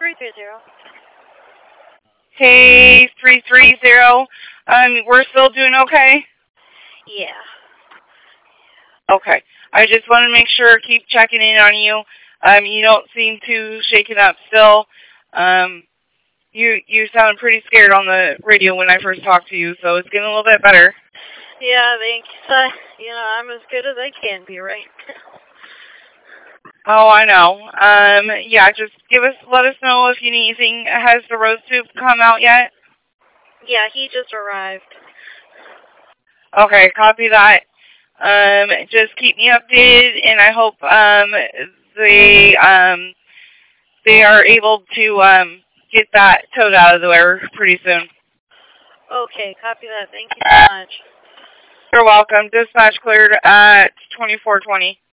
330. Hey, 330. We're still doing okay? Yeah. Okay. I just want to make sure, keep checking in on you. You don't seem too shaken up still. You sounded pretty scared on the radio when I first talked to you, so it's getting a little bit better. Yeah, thanks. I'm as good as I can be right now. Oh, I know. Yeah, just let us know if you need anything. Has the roast soup come out yet? Yeah, he just arrived. Okay, copy that. Just keep me updated, and I hope they are able to get that towed out of the way pretty soon. Okay, copy that. Thank you so much. You're welcome. Dispatch cleared at 2420.